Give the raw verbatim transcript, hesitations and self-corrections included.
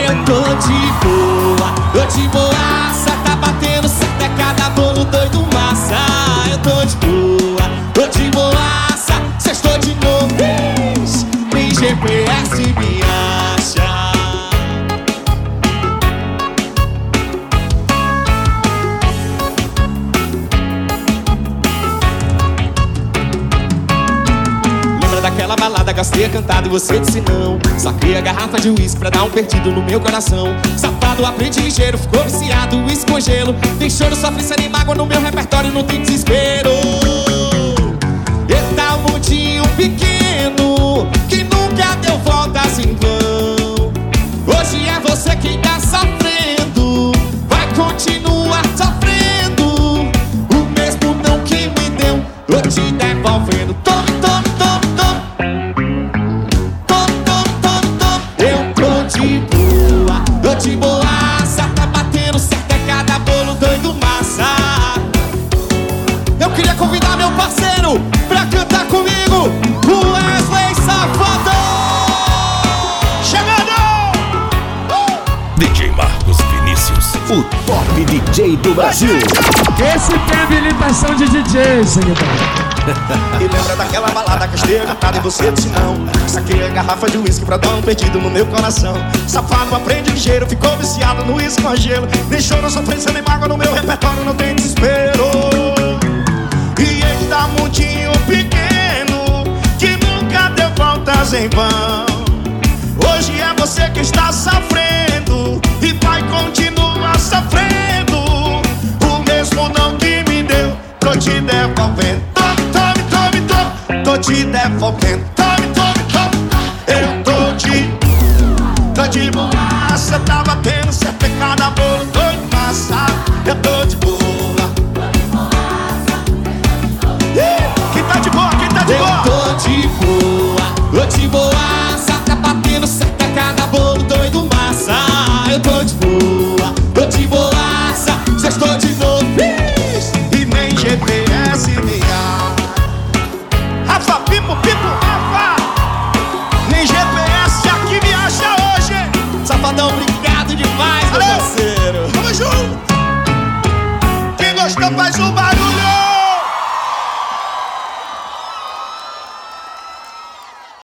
Eu tô de boa, tô de boaça. Tá batendo certo, é cada bolo doido massa. Eu tô de boa, tô de boaça. Sextou de novo, nem G P S me acha. Daquela balada, gastei a cantada e você disse não. Saquei a garrafa de uísque pra dar um perdido no meu coração. Safado, aprende ligeiro, ficou viciado, uísque com gelo. Tem choro, sofrência nem mágoa, no meu repertório não tem desespero. Eita, um mundinho pequeno que nunca deu voltas em vão. Hoje é você quem tá sofrendo, vai continuar sofrendo. O mesmo não que me deu, tô te devolvendo. Tome, tome, tome. Tô de boaça, tá batendo certo, é cada bolo doido massa. Eu queria convidar meu parceiro pra cantar comigo, o Wesley Safadão. Chegando! D J Marcos Vinícius, o top D J do Brasil. Esse tem habilitação de D J, seguidor. E lembra daquela balada, gastei a cantada e você disse não. Saquei a garrafa de uísque pra dar um perdido no meu coração. Safado, aprende ligeiro, ficou viciado no uísque com gelo. Nem choro, sofrência nem mágoa, no meu repertório não tem desespero. E eita, mundinho pequeno que nunca deu voltas em vão. Hoje é você que está sofrendo e vai continuar sofrendo. O mesmo não que me deu, tô te devolvendo. Tô te devolvendo, tome, tome, tome. Eu tô de, tô de boaça. Tá batendo certo, é cada bolo doido massa. Eu tô de boa. Quem tá de boa, quem tá de boa? Eu tô de boa, tô de boaça. Tá batendo certo, é cada bolo doido massa. Eu tô de boa, tô de boaça. Sextou de novo, e nem G P S me acha. Rafa, Pipo, Pipo, Rafa. Nem G P S aqui me acha hoje. Safadão, obrigado demais, meu parceiro. Tamo junto. Quem gostou faz um barulho.